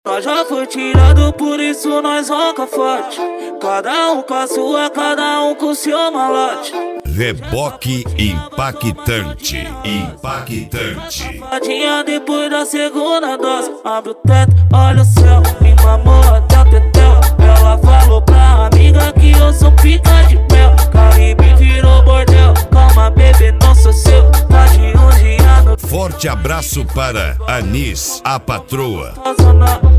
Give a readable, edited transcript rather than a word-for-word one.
Nós já foi tirado, por isso nós ronca forte. Cada um com a sua, cada um com o seu malote. Reboque impactante, impactante. Safadinha depois da segunda dose. Abre o teto, olha o céu, me mamou até o tetel. Ela falou pra amiga que eu sou pica de mel. Caribe virou bordel, calma bebê, não sou seu. Tá de um dia no... Forte abraço para Anis, a patroa.